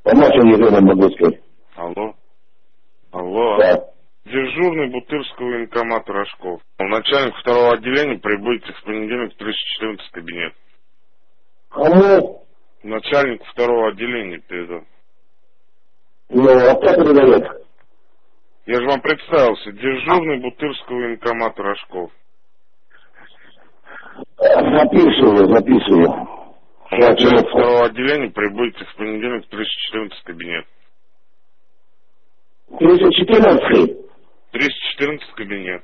Помощник Ефрема Богуцкой. Алло. Алло. Да. Дежурный Бутырского военкомата Рожков. Начальник второго отделения прибудет в понедельник в 314 кабинет. Кому? Начальник второго отделения передал. Ну, а кто передает? Я же вам представился. Дежурный Бутырского военкомата Рожков. Записываю. Начальник второго отделения прибудет в понедельник в 314 кабинет. 314. 314 кабинет.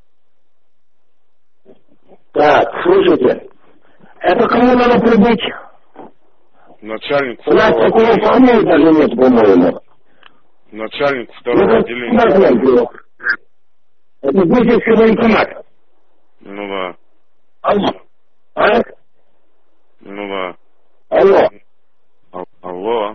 Так, слушайте. Это кому надо прибыть? Начальник У нас второго такого отделения. фамилии даже нет, по-моему. Начальник второго отделения. Это Бутырский военкомат. Ну да. Алло. А? Ну да. Алло. Алло.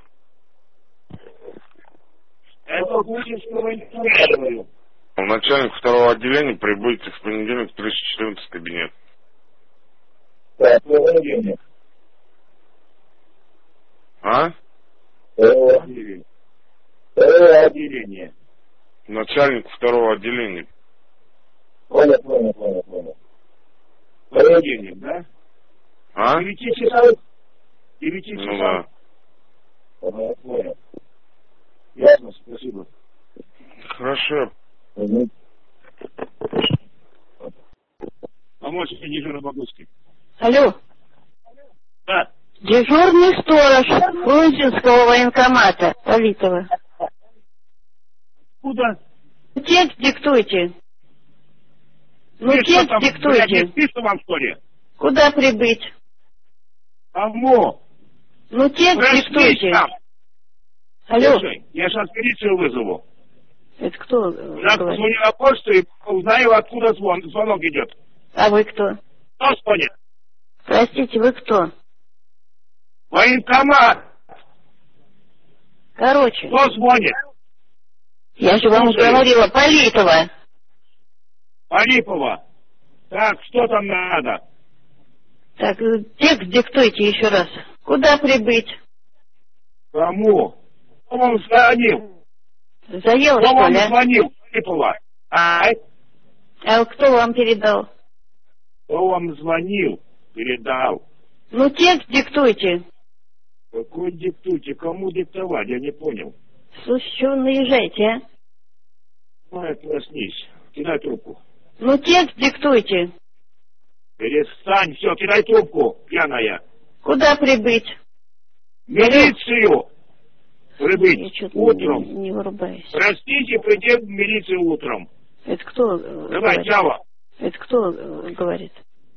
Это Бутырский военкомат, говорю. Начальник второго отделения прибудет в понедельник в 314 кабинет. Так, отделение. А? Второе отделение. Начальник второго отделения. Понял. Отделение, да? А? 9 часов? 9 часов? Ну да. Понял. Ясно, спасибо. Хорошо. Угу. Помощник дежурный Богуцкий. Алло. Да. Дежурный сторож Фрунзенского военкомата Политова. Куда? Текст диктуйте. Ну, Ты что текст там, блядь, диктуйте. не спишь вам, что ли? Куда прибыть? Кому? Ну, текст Проснись диктуйте. там. Алло. Слушай, я сейчас милицию вызову. Это кто Я говорит? позвоню на почту и узнаю, откуда звонок идет. А вы кто? Кто звонит? Простите, вы кто? Военкомат. Короче, Кто звонит? я же вам Слушай. говорила, Политова. Арипова. Так, что там надо? Так, текст диктуйте еще раз. Куда прибыть? Кому? Кто вам звонил? Заело, Кто что вам ли? А? звонил, Арипова? А? А кто вам передал? Кто вам звонил? Передал. Ну, текст диктуйте. Какой диктуйте? Кому диктовать? Я не понял. Слушай, что вы наезжаете, а? Ой, проснись. Кидай трубку. Ну, текст диктуйте. Перестань, все, кидай трубку, пьяная. Куда прибыть? Милицию! Я Прибыть что-то утром. не вырубаюсь. Простите, приди в милицию утром. Это кто Давай, говорит? Чава. Это кто говорит?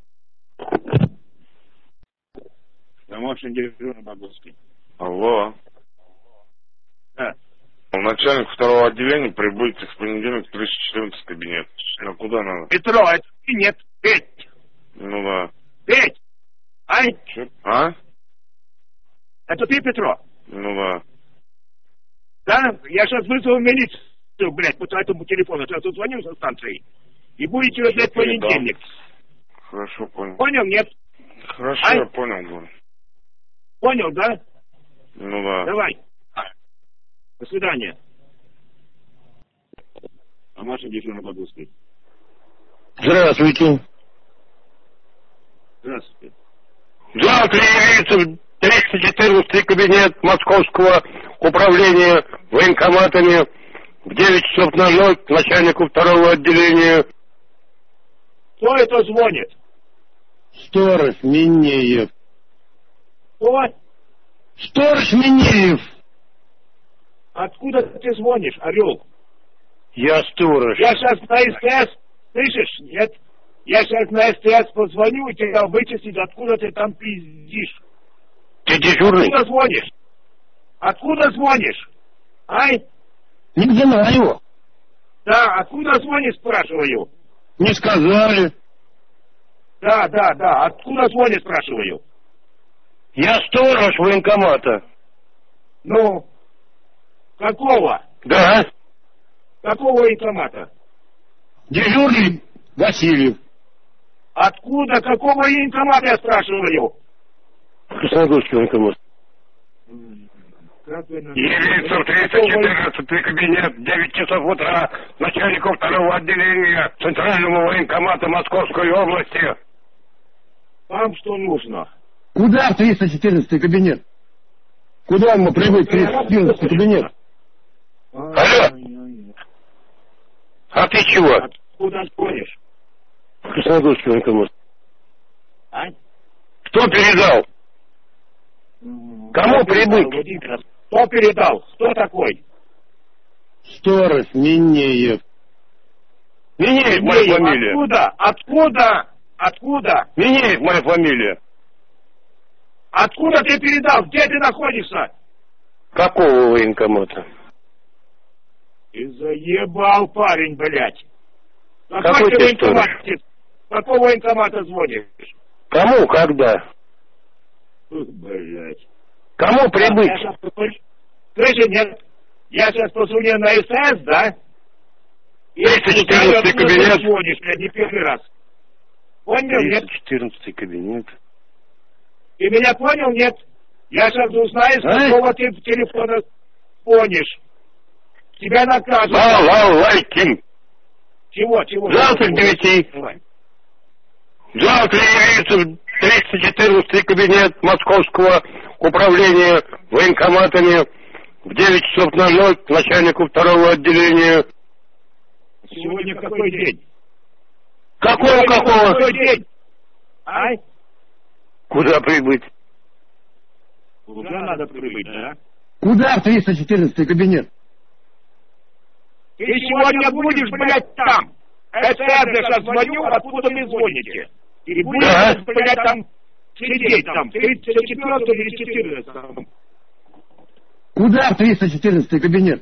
Помощник дежурный Богуцкий. Алло. Да. Начальник второго отделения прибудет в понедельник в 314 кабинет. А куда надо? Петро, это ты нет. Петь. Ну да. Петь. Ай, Че? А? это ты, Петро? Ну да. Да? Я сейчас вызову милицию, блядь, по этому телефону. Сейчас звоню со станции. И будете ждать передал. понедельник. Хорошо, понял. Понял, нет? Хорошо, Ай. я понял, говорю. Понял, да? Ну да. Давай. До свидания. Помощник дежурный Богуцкий. Здравствуйте. Здравствуйте. Завтра явится в 314 кабинет Московского управления военкоматами в 9 часов на ночь к начальнику второго отделения. Кто это звонит? Сторож Минеев. Кто? Сторож Минеев. Откуда ты звонишь, орел? Я сторож. Я сейчас на СТС, слышишь? Нет? Я сейчас на СТС позвоню, и тебя вычислить, откуда ты там пиздишь. Ты дежурный? Откуда звонишь? Откуда звонишь? Ай? Не знаю. Да, откуда звонишь, спрашиваю? Не сказали. Да, откуда звонишь, спрашиваю? Я сторож военкомата. Ну, какого? Да. Какого военкомата? Дежурный Васильев. Откуда? Какого военкомата, я спрашиваю? Краснодарский военкомат. Явиться в 314 кабинет, 9 часов утра, начальнику второго отделения Центрального военкомата Московской области. Вам что нужно? Куда в 314 кабинет? Куда ему прибыть в 314 кабинет? Алло? А ты чего? Откуда звонишь? Краснодарский военкомат. А? Кто передал? Кому прибыть? Кто передал? Кто такой? Сторож Минеев. Минеев моя фамилия. Откуда? Откуда? Откуда? Минеев моя фамилия. Откуда ты передал? Где ты находишься? Какого военкомата? Ты заебал, парень, блядь. Какой ты сторож? Какого военкомата звонишь? Кому, когда? Блядь. Кому прибыть? Слышишь, нет? Я сейчас позвоню на СС, да? И 314 кабинет. Звонишь, блядь, не первый раз. Понял, нет? 314 кабинет. Ты меня понял, нет? Я сейчас узнаю, с какого ты телефона звонишь. Тебя наказывают. Балалайкин. Чего? Завтра к 9. Завтра явиться в 314 кабинет Московского управления военкоматами в 9 часов 00 к начальнику второго отделения. Сегодня какой день? Какого? Какой день? Ай? Куда прибыть? Куда надо прибыть, да? Куда в 314 кабинет? Ты сегодня будешь, блядь, там. Это я сейчас звоню, откуда вы звоните. И будешь, блядь, там сидеть там. 34 или 14. Куда в 314 кабинет?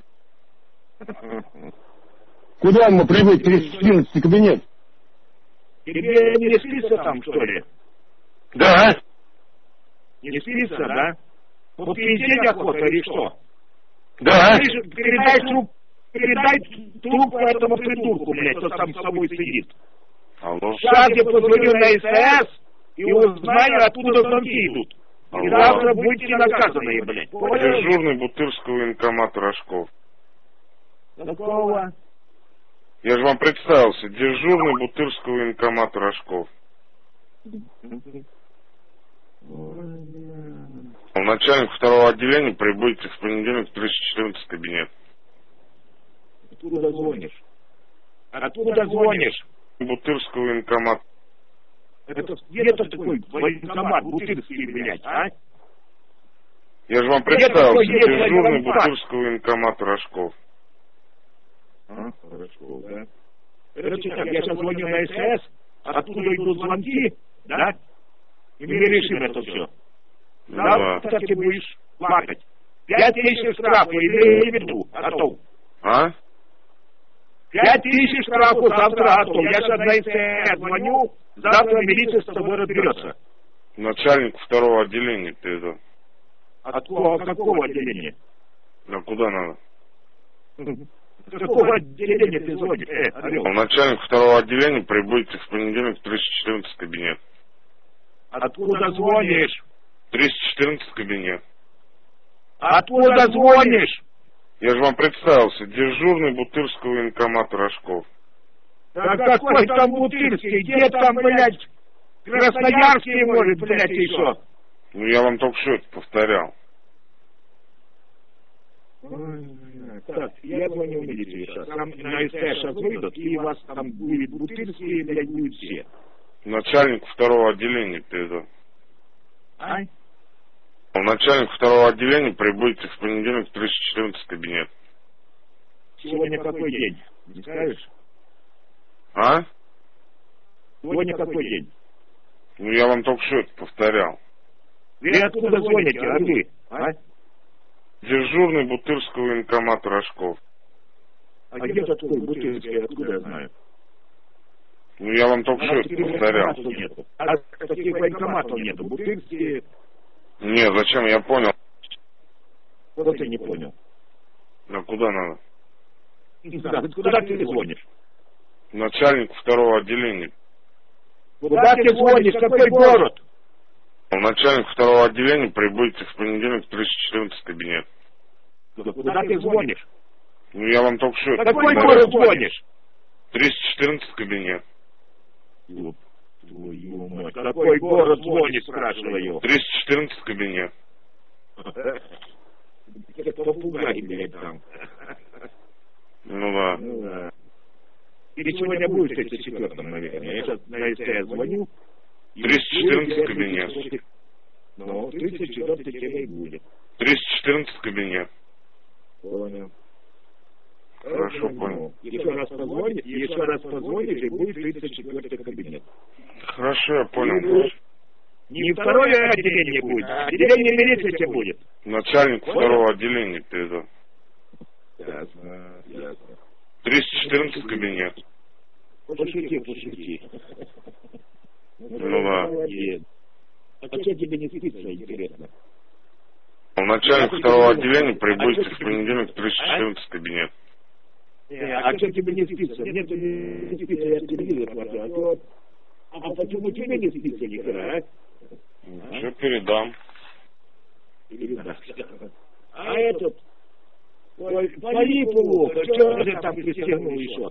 Куда ему прибыть в 314 кабинет? Тебе не спится там, что ли? Да. Не спится, да? Вот пиздеть охота или что? Да. Передай трубку этому придурку, блядь, кто там с собой сидит. Алло. Сейчас я позвоню на СС и узнаю, откуда звонки идут. И завтра будете наказаны, блядь. Понял? Дежурный Бутырского военкомата Рожков. Какого? Я же вам представился. Дежурный Бутырского военкомата Рожков. Начальник второго отделения прибудете в понедельник в 314 кабинет. Откуда звонишь? Откуда звонишь? Бутырского военкомата. Это где-то такой военкомат Бутырский, блядь, а? Я же вам представился. Дежурный Бутырского военкомата Рожков. Хорошо, да. Короче, так, я сейчас звоню на СС, оттуда идут звонки, да? И мы решим это все. Завтра ты будешь плакать. 5000 штрафа, имею в виду, готов. А? 5000 штрафа, завтра готов. Я сейчас на СС звоню, завтра милиция с тобой разберется. Начальник второго отделения передал. Какого отделения? А куда надо? С какого отделения ты звонишь? Орел. Начальник второго отделения прибудете в понедельник в 314 кабинет. Откуда звонишь? 314 кабинет. Откуда звонишь? Я же вам представился. Дежурный Бутырского военкомата Рожков. Да какой там Бутырский? Где там, блядь, Красноярский, может, блядь, еще? Ну, я вам только что это повторял. Так, я звоню в милицию сейчас. Там на СТ сейчас выйдут, и у вас там будет Бутырский, блядь, будет все. Начальник второго отделения передал. А? Начальник второго отделения прибудете в понедельник в 314 кабинет. Сегодня какой день? Не скажешь? А? Сегодня какой день? Ну, я вам только что это повторял. Вы откуда звоните, орлы? А? Дежурный Бутырского военкомата Рожков. А где такой Бутырский, откуда я знаю? Ну, я вам только что это повторял. Нету. А таких военкоматов нету. Бутырские... Нет, зачем? Я понял. Что ты не понял? А куда надо? Куда ты звонишь? Начальник второго отделения. Куда ты звонишь? Какой город? Начальник второго отделения прибудете в понедельник в 314 кабинет. Куда ты звонишь? Ну, я вам только что... Какой город звонишь? 314 кабинет. Ёб твою мать. Какой город звонишь, спрашиваю? 314 кабинет. Попугай, блядь, там. Ну да. Ну да. Или сегодня будет в 34-м, наверное. Я сейчас на СТС звоню. 314 кабинет. Ну, 34-й тебе и будет. 314 кабинет. Понял. Хорошо, понял. Еще раз позвонишь, и будет 34-й кабинет. Хорошо, я понял. Не второе отделение будет, а отделение милиции тебе будет. Начальник второго отделения передал. Ясно, ясно. 314 кабинет. Пошути. Ну да. А что тебе не спится, интересно? Начальник второго отделения прибудет в понедельник в 314 кабинет. А что тебе не спится? Мне не спится, я телевизор смотрю. А почему тебе не спится, Николай, а? Что передам? А этот... Ой, по Липову, что же там пристегнул еще?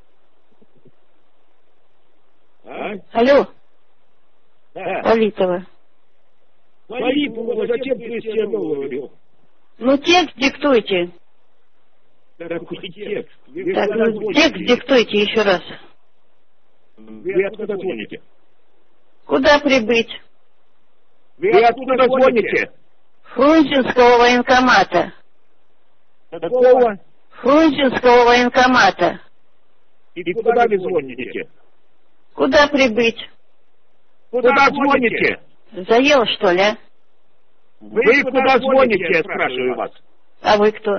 А? Алло, Да. Политова. По Липову зачем пристегнул, говорю? Ну, текст диктуйте. Какой текст? Так, текст диктуйте еще раз. Вы откуда звоните? Куда прибыть? Вы откуда звоните? Фрунзенского военкомата. Какого? Фрунзенского военкомата. И куда вы звоните? Куда прибыть? Куда звоните? Заел, что ли, а? Вы куда звоните, я спрашиваю вас? А вы кто?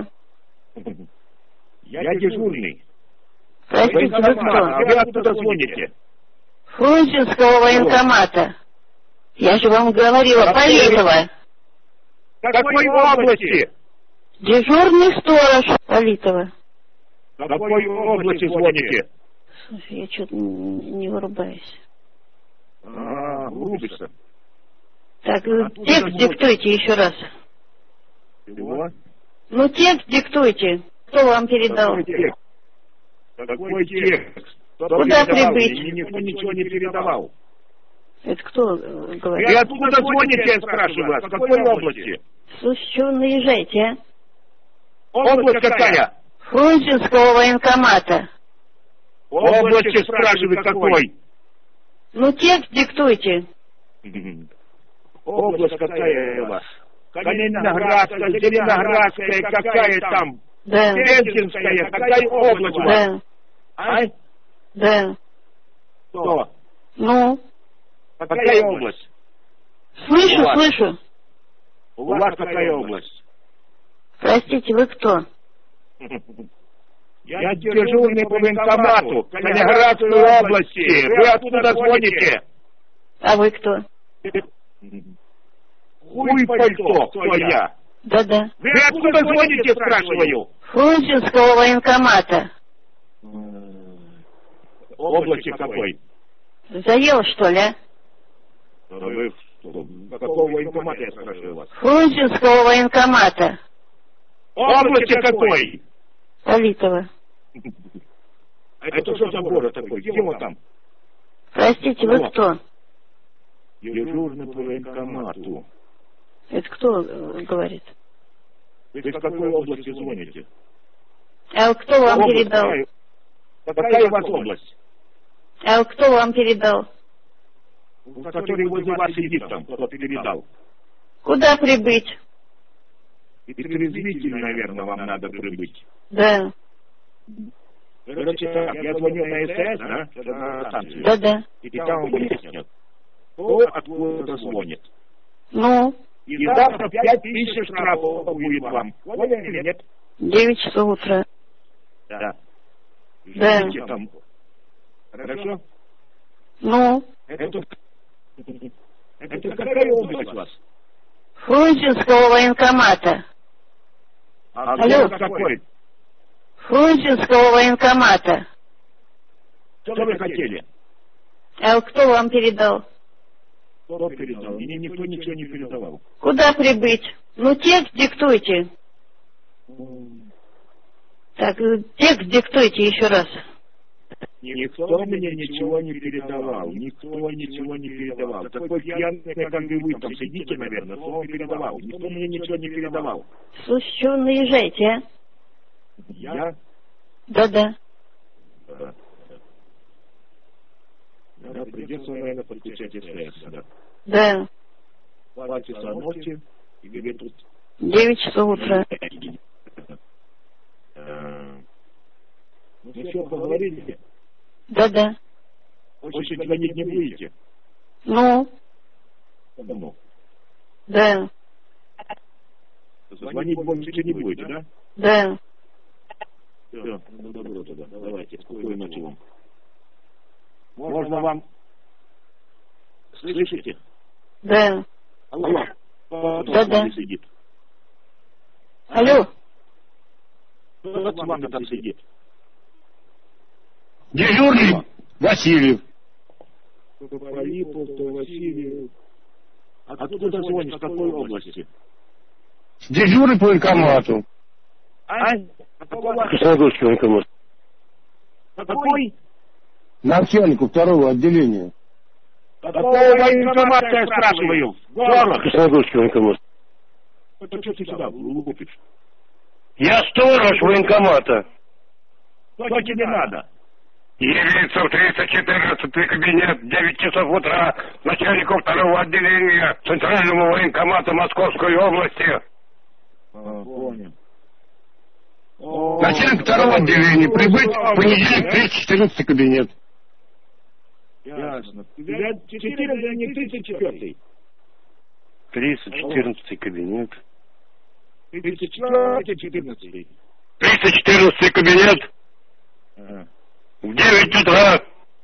Я дежурный. Простите, вы кто? Вы откуда звоните? Фрунзенского военкомата. Я же вам говорила, Политова. Какой области? Дежурный сторож, Политова. Какой области звоните? Слушай, я что-то не вырубаюсь. Врубишься. Так, текст диктуйте еще раз. Чего? Ну, текст диктуйте. Кто вам передал? Какой текст? Куда прибыть? Никто ничего не передавал. Это кто говорит? Вы откуда звоните, я спрашиваю вас? В какой области? Слушай, что вы наезжаете, а? Область какая? Фрунзенского военкомата. Области спрашивает какой? Ну, текст диктуйте. Область какая у вас? Калининградская, Зеленоградская, какая там? Да. Пензенская, какая область у вас? Да. А? Да. Что? Ну? Какая область? Слышу, У вас? слышу. У вас какая область? Простите, вы кто? Я дежурный по военкомату Калининградской области. Вы откуда звоните? А вы кто? Хуй пальто, кто я? Да-да. Вы откуда звоните, спрашиваю? Фрунзенского военкомата. Области какой? Заел, что ли, а? Вы какого военкомата, я спрашиваю вас? Фрунзенского военкомата. Области какой? Политова. Это что за город такой? Где он там? Простите, вы кто? Дежурный по военкомату. Это кто говорит? Вы из какой области звоните? А кто вам передал? Какая у вас область? А кто вам передал? Который возле вас сидит там, кто передал. Куда прибыть? И трезвитель, наверное, вам надо прибыть. Да. Короче, так, я звоню на СТС, да? На станцию. Да-да. И там выяснят, кто откуда звонит. Ну? И завтра 5000 штрафов будет вам. Поняли или нет? 9 часов утра. Да. Да. Ждите там. Хорошо? Ну? Это какая область у вас? Фрунзенского военкомата. А Алло. город какой? Фрунзенского военкомата. Что вы хотели? А кто вам передал? Кто передал? Мне никто ничего не передавал. Куда прибыть? Ну, текст диктуйте. Так, текст диктуйте еще раз. Никто мне ничего не передавал. Никто ничего не передавал. Такой пьяный, как и вы там сидите, наверное, слово передавал. Никто мне ничего не передавал. Слушай, чего наезжайте, а? Я? Да-да. Да, придется, наверное, подключать СТС. Да. 2 часа ночи, и где тут? 9 часов утра. Ну все, поговорили. Да-да. Больше звонить не будете? Ну? Потому. Да. Звонить больше не будете, да? Да. Все, ну добро тогда. Давайте, спокойной ночи вам. Можно вам... Слышите? Да. Алло. Да-да. Сидит. Алло. Кто с вами там сидит? Дежурный Васильев. То Полипов, то Васильев. Откуда звонишь? В какой области? Дежурный по военкомату. Краснодарский военкомат. Какой? Начальнику 2-го отделения. Какого военкомата, я спрашиваю? Город. Краснодарский военкомат. Это что ты сюда лупишь? Я сторож военкомата. Что тебе надо? Явиться в 314 кабинет 9 часов утра начальнику 2-го отделения Центральному военкомату Московской области. Понял. Начальник 2-го отделения прибыть в понедельник 314 кабинет. Ясно. 4, не 34. 314 кабинет. 34, 14. 314 кабинет. Ага. В 9 утра.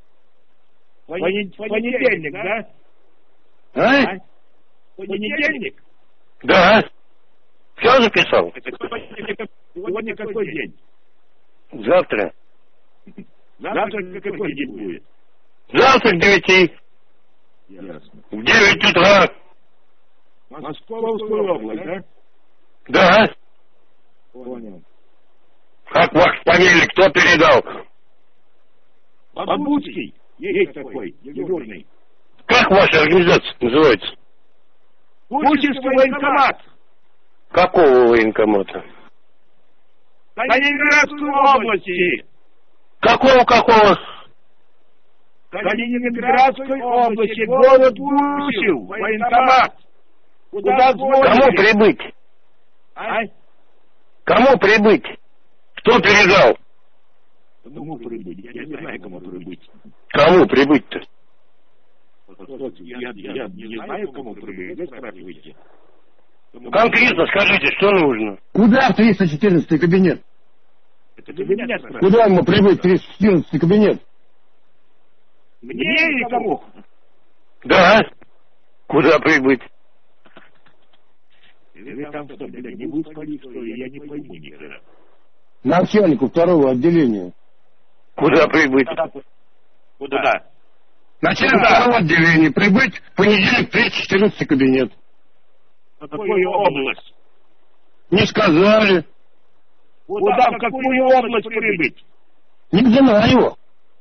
Понедельник, да? А? Понедельник? Да. Все записал? Сегодня какой день? Завтра. Завтра какой день будет? Завтра к 9. Ясно. В 9 утра. Московскую область, да? Да. Понял. Как ваш фамилия, кто передал? Бабуцкий. Есть такой, дежурный. Как ваша организация называется? Путинский военкомат. Какого военкомата? Калининградской области. Какого? Калининградской области, город Гусев, военкомат. Куда звоните? Кому прибыть? А? Кому прибыть? Кто передал? Кому прибыть? Я не знаю, кому прибыть. Кому прибыть-то? Я не знаю, кому прибыть. Вы спрашиваете. Конкретно скажите, что нужно? Куда в 314 кабинет? Это вы меня спрашиваете. Куда ему прибыть в 314 кабинет? Мне или кому? Да. Куда прибыть? Вы там что, блядь, не выспали, что ли? Я не пойму никогда. Начальнику 2-го отделения. Куда прибыть? Куда? Начальник 2-го отделения прибыть в понедельник 314 кабинет. В какую область? Не сказали. Куда, в какую область прибыть? Не знаю.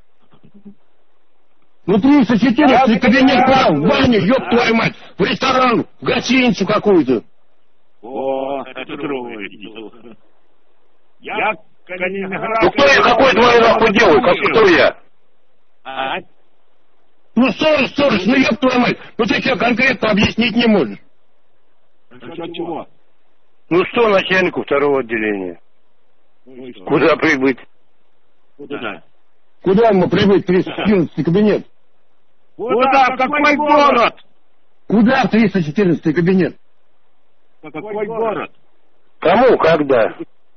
Ну 314 кабинет куда? В баню, ёб твою мать. В ресторан, в гостиницу какую-то. О, это другое дело. Я Калининград... Ну кто я, какой твой нахуй делаю? Кто я? А? Ну сторож, ну ёб твою мать. Ну ты что конкретно объяснить не можешь? Насчет чего? Ну что начальнику 2-го отделения? Ну и что? Куда прибыть? Куда? Куда ему прибыть в 314 кабинет? Куда? В какой город? Куда в 314 кабинет? В какой город? Кому, когда?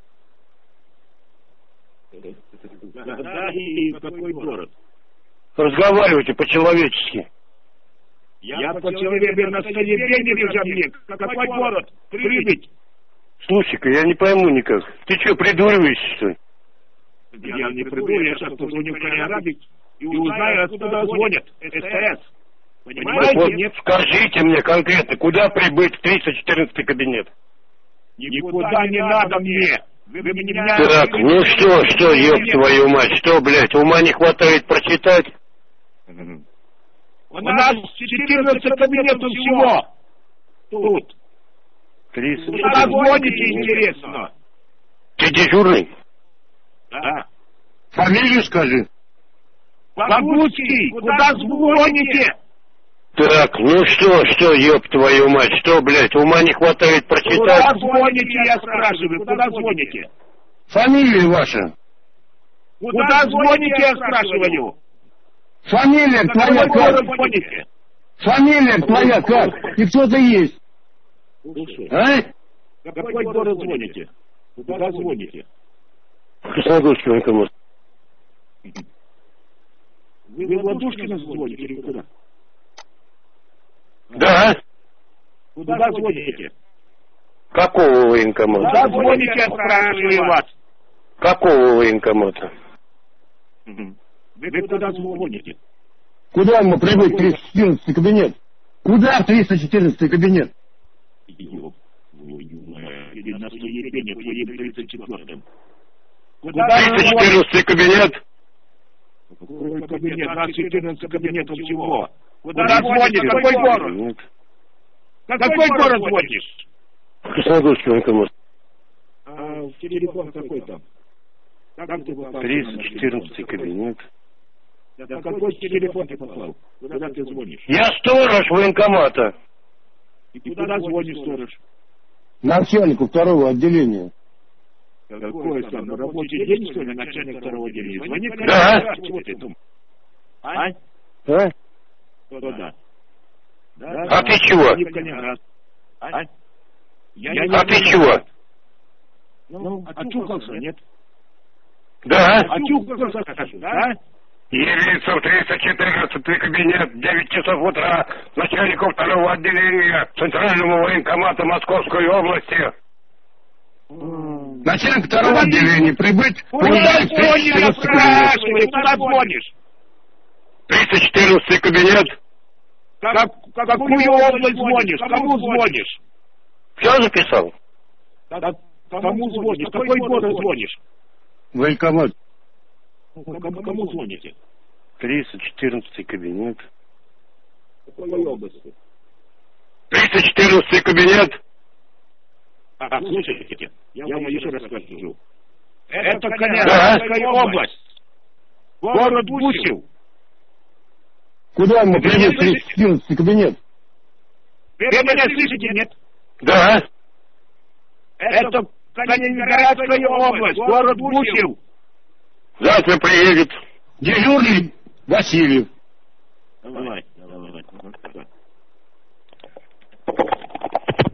Да, и в какой город? Разговаривайте по-человечески. Я по человеку на столе деньги лежат мне. Какой город? Прибыть. Слушай-ка, я не пойму никак. Ты что, придуриваешься, что ли? Я не придурю, я сейчас позвоню в Калининград и узнаю, откуда звонят. СТС. Так Понимаете? вот, Нет? скажите мне конкретно, куда прибыть в 314 кабинет? Никуда не надо мне. меня... Так, ну что, ёб твою мать, что, блядь, ума не хватает прочитать? У нас 14 кабинетов всего. Тут. 30. Куда звоните, интересно? Ты дежурный? Да. Фамилию скажи. Богуцкий, куда звоните? Так, ну что, ёб твою мать, что, блядь, ума не хватает прочитать? Куда звоните, я спрашиваю, куда звоните? Фамилия ваша. Куда звоните, я спрашиваю? Фамилия твоя Куда как? звоните? Фамилия твоя как? И кто ты есть? Слушай, А? какой город звоните? Куда звоните? Красногорский военкомат. Вы в Ладушкино звоните или куда? Да? Куда звоните? Какого военкомата? Куда звоните, я спрашиваю вас? Какого военкомата? Вы куда звоните? Куда ему прибыть 314 кабинет? Куда в 314 кабинет? Или на стоебение твоим 34-м. Куда 314 кабинет? Какой кабинет? У нас 14 кабинетов всего. Куда звоните? Какой город? Какой город звонишь? Красногорский военкомат. А телефон какой там? Как ты попал? 314 кабинет. Да какой телефон ты послал? Куда ты звонишь? Я сторож военкомата. И куда звонишь, сторож? Начальнику второго отделения. Какой там? На рабочий день, что ли, начальник второго отделения? Звони, Да. чего ты думаешь? А? А? Да. А ты чего? А ты чего? Ну, очухался, нет? Да? Очухался, скажу, да? Явиться в 314 кабинет 9 часов утра начальнику второго отделения Центральному военкомату Московской области. Начальник второго отделения прибыть. Куда звонишь, я спрашиваю, куда звонишь? 314 кабинет. Какую область звонишь? Кому звонишь? Все записал? Кому звонишь? Какой город звонишь? Военкомат. Кому звоните? 314 кабинет. Какой области? 314 кабинет. Слушайте, я вам еще раз скажу. Это Калининградская область. Город Гусев. Куда ему прибыть 314 кабинет? Вы меня слышите, нет? Да. Это Калининградская область, город Гусев. Завтра приедет. Дежурный Васильев.